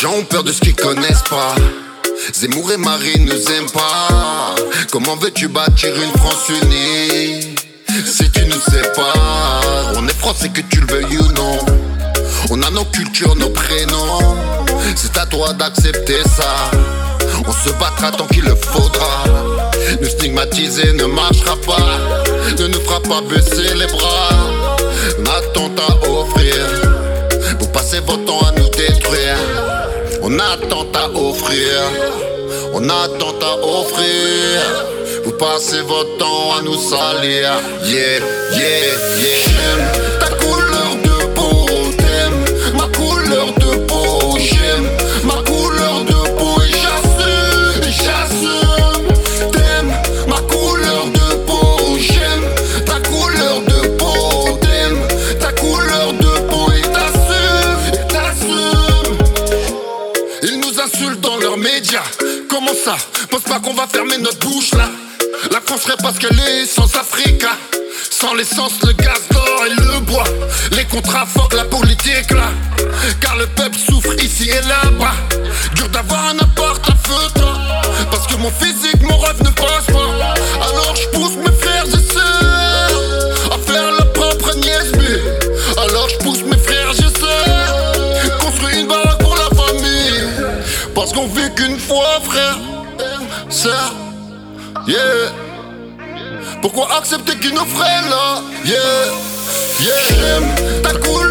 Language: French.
gens ont peur de ce qu'ils connaissent pas. Zemmour et Marine nous aiment pas. Comment veux-tu bâtir une France unie si tu nous sépares? On est français que tu le veuilles ou non. On a nos cultures, nos prénoms. C'est à toi d'accepter ça. On se battra tant qu'il le faudra. Nous stigmatiser ne marchera pas. Ne nous fera pas baisser les bras. On a tant à offrir. Vous passez votre temps à nous détruire. On a tant à offrir. On a tant à offrir. Vous passez votre temps à nous salir. Yeah, yeah, yeah. J'aime ta couleur de peau. T'aimes ma couleur de peau. J'aime ma couleur de peau. Et j'assume. T'aimes ma couleur de peau. J'aime ta couleur de peau. T'aimes ta couleur de peau. Et t'assumes. Ils nous insultent dans leurs médias. Comment ça? Pense pas qu'on va fermer notre bouche là. La France serait pas ce qu'elle est sans Africa. Sans l'essence, le gaz d'or et le bois. Les contrats fuck la politique là. Car le peuple souffre ici et là-bas. Dur d'avoir un appart à feu toi. Parce que mon physique, mon rêve ne passe pas. Alors je pousse mes frères et sœurs à faire leur propre nièce. Alors je pousse mes frères et sœurs construire une baraque pour la famille. Parce qu'on vit qu'une fois frère, sœur. Yeah. Pourquoi accepter qu'ils nous freinent là? Yeah, yeah. J'aime ta couleur